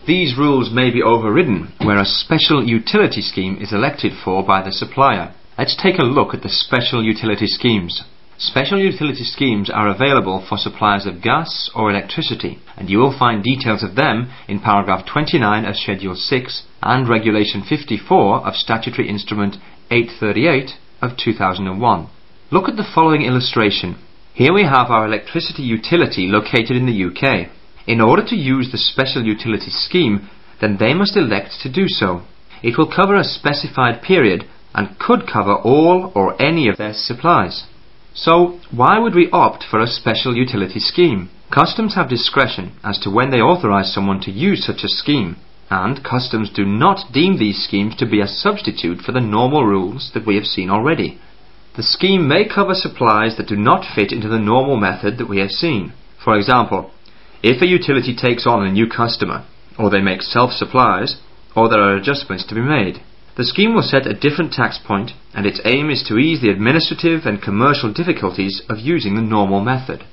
These rules may be overridden where a special utility scheme is elected for by the supplier. Let's take a look at the special utility schemes. Special utility schemes are available for suppliers of gas or electricity, and you will find details of them in paragraph 29 of Schedule 6 and Regulation 54 of Statutory Instrument 838 of 2001. Look at the following illustration. Here we have our electricity utility located in the UK. In order to use the special utility scheme, then they must elect to do so. It will cover a specified period and could cover all or any of their supplies. So, why would we opt for a special utility scheme? Customs have discretion as to when they authorize someone to use such a scheme, and Customs do not deem these schemes to be a substitute for the normal rules that we have seen already. The scheme may cover supplies that do not fit into the normal method that we have seen. For example, if a utility takes on a new customer, or they make self-supplies, or there are adjustments to be made, the scheme will set a different tax point, and its aim is to ease the administrative and commercial difficulties of using the normal method.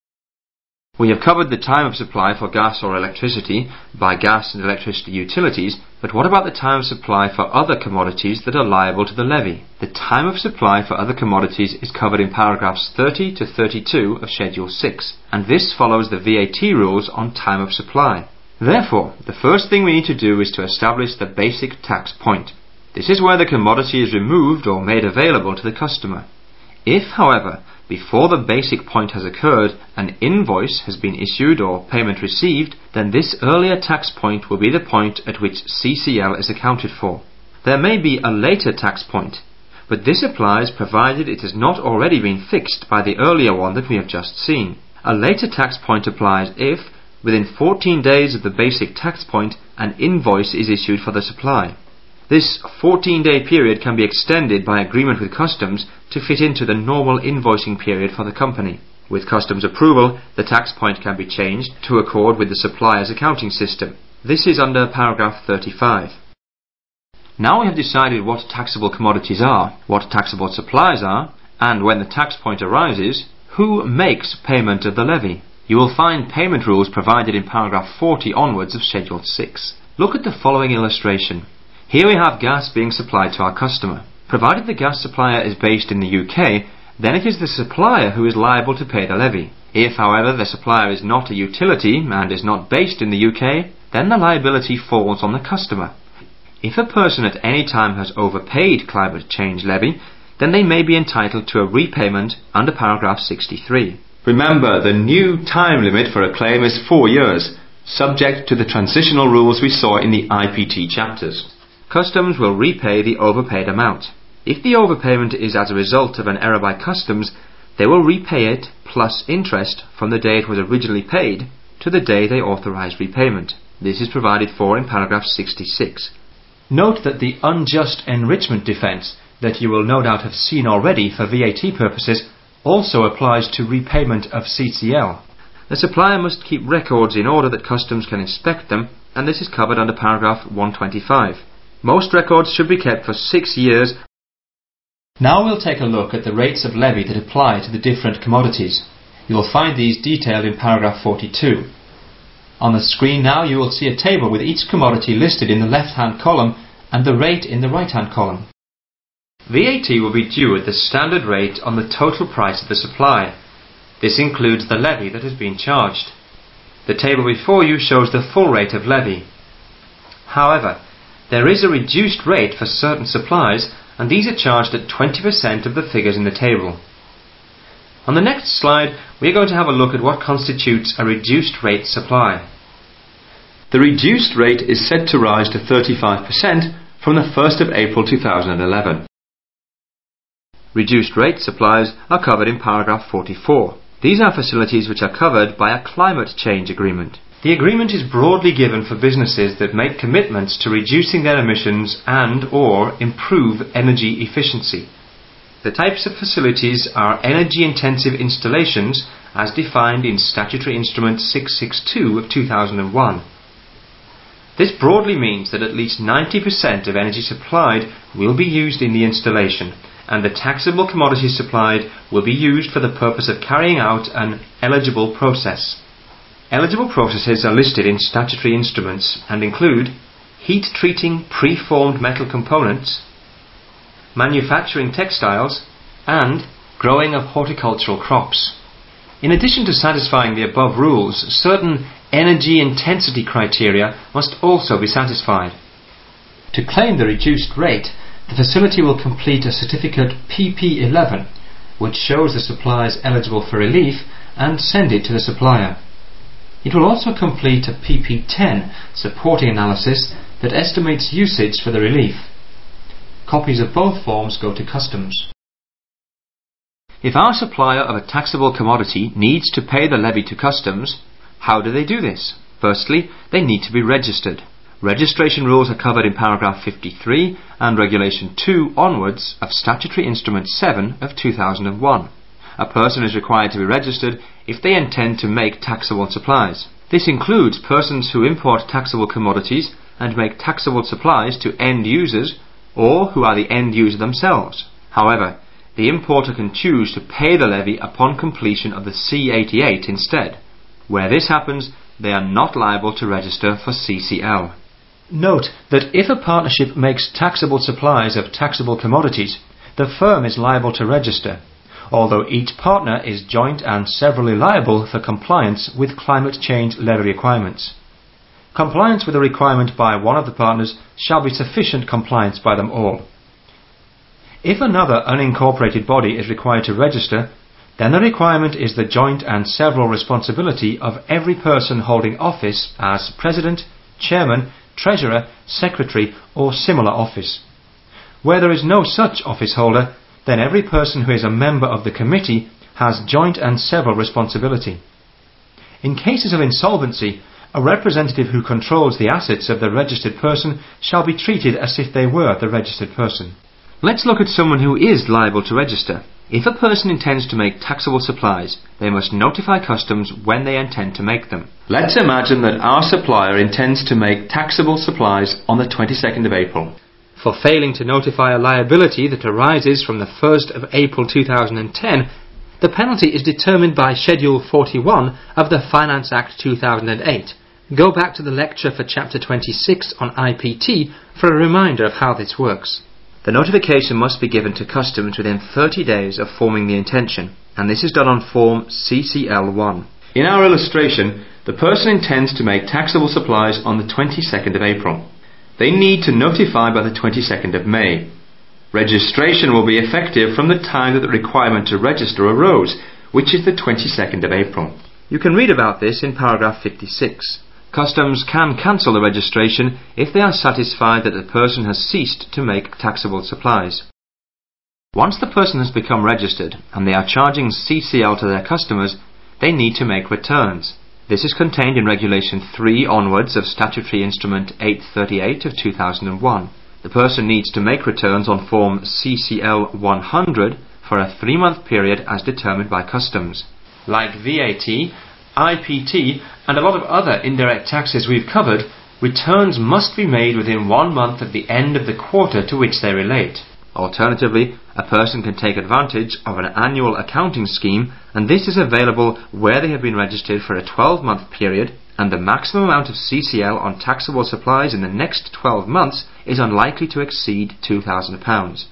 We have covered the time of supply for gas or electricity by gas and electricity utilities, but what about the time of supply for other commodities that are liable to the levy? The time of supply for other commodities is covered in paragraphs 30 to 32 of Schedule 6, and this follows the VAT rules on time of supply. Therefore, the first thing we need to do is to establish the basic tax point. This is where the commodity is removed or made available to the customer. If, however, before the basic point has occurred, an invoice has been issued or payment received, then this earlier tax point will be the point at which CCL is accounted for. There may be a later tax point, but this applies provided it has not already been fixed by the earlier one that we have just seen. A later tax point applies if, within 14 days of the basic tax point, an invoice is issued for the supply. This 14-day period can be extended by agreement with Customs to fit into the normal invoicing period for the company. With Customs approval, the tax point can be changed to accord with the supplier's accounting system. This is under paragraph 35. Now we have decided what taxable commodities are, what taxable supplies are, and when the tax point arises, who makes payment of the levy. You will find payment rules provided in paragraph 40 onwards of Schedule 6. Look at the following illustration. Here we have gas being supplied to our customer. Provided the gas supplier is based in the UK, then it is the supplier who is liable to pay the levy. If, however, the supplier is not a utility and is not based in the UK, then the liability falls on the customer. If a person at any time has overpaid climate change levy, then they may be entitled to a repayment under paragraph 63. Remember, the new time limit for a claim is 4 years, subject to the transitional rules we saw in the IPT chapters. Customs will repay the overpaid amount. If the overpayment is as a result of an error by Customs, they will repay it plus interest from the day it was originally paid to the day they authorised repayment. This is provided for in paragraph 66. Note that the unjust enrichment defence that you will no doubt have seen already for VAT purposes also applies to repayment of CCL. The supplier must keep records in order that Customs can inspect them, and this is covered under paragraph 125. Most records should be kept for 6 years. Now we'll take a look at the rates of levy that apply to the different commodities. You will find these detailed in paragraph 42. On the screen now you will see a table with each commodity listed in the left-hand column and the rate in the right-hand column. VAT will be due at the standard rate on the total price of the supply. This includes the levy that has been charged. The table before you shows the full rate of levy. However, there is a reduced rate for certain supplies, and these are charged at 20% of the figures in the table. On the next slide, we are going to have a look at what constitutes a reduced rate supply. The reduced rate is set to rise to 35% from the 1st of April 2011. Reduced rate supplies are covered in paragraph 44. These are facilities which are covered by a climate change agreement. The agreement is broadly given for businesses that make commitments to reducing their emissions and/or improve energy efficiency. The types of facilities are energy-intensive installations as defined in Statutory Instrument 662 of 2001. This broadly means that at least 90% of energy supplied will be used in the installation, and the taxable commodities supplied will be used for the purpose of carrying out an eligible process. Eligible processes are listed in statutory instruments and include heat treating preformed metal components, manufacturing textiles, and growing of horticultural crops. In addition to satisfying the above rules, certain energy intensity criteria must also be satisfied. To claim the reduced rate, the facility will complete a certificate PP11, which shows the supplier is eligible for relief, and send it to the supplier. It will also complete a PP10 supporting analysis that estimates usage for the relief. Copies of both forms go to customs. If our supplier of a taxable commodity needs to pay the levy to customs, how do they do this? Firstly, they need to be registered. Registration rules are covered in paragraph 53 and regulation 2 onwards of Statutory Instrument 7 of 2001. A person is required to be registered if they intend to make taxable supplies. This includes persons who import taxable commodities and make taxable supplies to end users or who are the end user themselves. However, the importer can choose to pay the levy upon completion of the C88 instead. Where this happens, they are not liable to register for CCL. Note that if a partnership makes taxable supplies of taxable commodities, the firm is liable to register, although each partner is joint and severally liable for compliance with climate change levy requirements. Compliance with a requirement by one of the partners shall be sufficient compliance by them all. If another unincorporated body is required to register, then the requirement is the joint and several responsibility of every person holding office as President, Chairman, Treasurer, Secretary or similar office. Where there is no such office holder, then every person who is a member of the committee has joint and several responsibility. In cases of insolvency, a representative who controls the assets of the registered person shall be treated as if they were the registered person. Let's look at someone who is liable to register. If a person intends to make taxable supplies, they must notify customs when they intend to make them. Let's imagine that our supplier intends to make taxable supplies on the 22nd of April. For failing to notify a liability that arises from the 1st of April 2010, the penalty is determined by Schedule 41 of the Finance Act 2008. Go back to the lecture for Chapter 26 on IPT for a reminder of how this works. The notification must be given to customs within 30 days of forming the intention, and this is done on Form CCL1. In our illustration, the person intends to make taxable supplies on the 22nd of April. They need to notify by the 22nd of May. Registration will be effective from the time that the requirement to register arose, which is the 22nd of April. You can read about this in paragraph 56. Customs can cancel the registration if they are satisfied that the person has ceased to make taxable supplies. Once the person has become registered and they are charging CCL to their customers, they need to make returns. This is contained in Regulation 3 onwards of Statutory Instrument 838 of 2001. The person needs to make returns on Form CCL 100 for a 3-month period as determined by customs. Like VAT, IPT and a lot of other indirect taxes we've covered, returns must be made within 1 month at the end of the quarter to which they relate. Alternatively, a person can take advantage of an annual accounting scheme, and this is available where they have been registered for a 12-month period and the maximum amount of CCL on taxable supplies in the next 12 months is unlikely to exceed £2,000.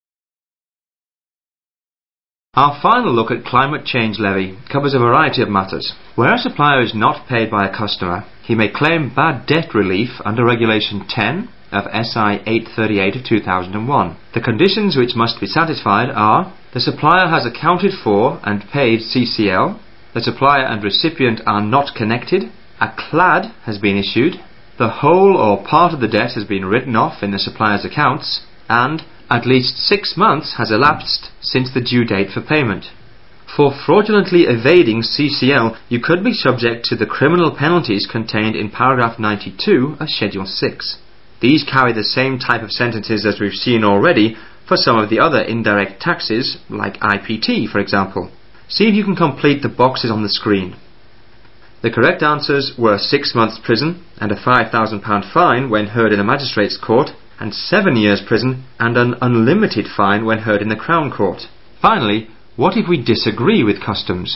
Our final look at climate change levy covers a variety of matters. Where a supplier is not paid by a customer, he may claim bad debt relief under Regulation 10 of SI 838 of 2001. The conditions which must be satisfied are: the supplier has accounted for and paid CCL, the supplier and recipient are not connected, a CLAD has been issued, the whole or part of the debt has been written off in the supplier's accounts, and at least 6 months has elapsed since the due date for payment. For fraudulently evading CCL, you could be subject to the criminal penalties contained in paragraph 92 of Schedule 6. These carry the same type of sentences as we've seen already for some of the other indirect taxes, like IPT, for example. See if you can complete the boxes on the screen. The correct answers were 6 months prison and a £5,000 fine when heard in a magistrate's court, and 7 years prison and an unlimited fine when heard in the Crown Court. Finally, what if we disagree with customs?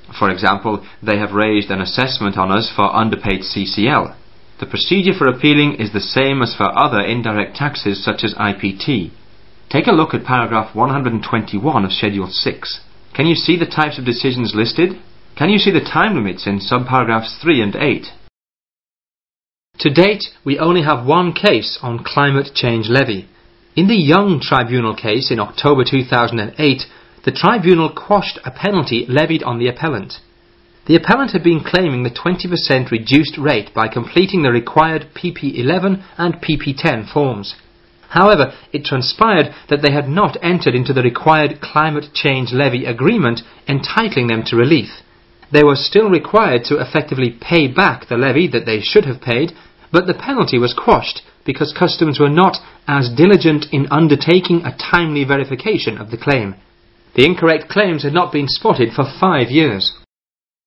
For example, they have raised an assessment on us for underpaid CCL. The procedure for appealing is the same as for other indirect taxes such as IPT. Take a look at paragraph 121 of Schedule 6. Can you see the types of decisions listed? Can you see the time limits in subparagraphs 3 and 8? To date, we only have one case on climate change levy. In the Young Tribunal case in October 2008, the tribunal quashed a penalty levied on the appellant. The appellant had been claiming the 20% reduced rate by completing the required PP11 and PP10 forms. However, it transpired that they had not entered into the required climate change levy agreement entitling them to relief. They were still required to effectively pay back the levy that they should have paid, but the penalty was quashed because customs were not as diligent in undertaking a timely verification of the claim. The incorrect claims had not been spotted for 5 years.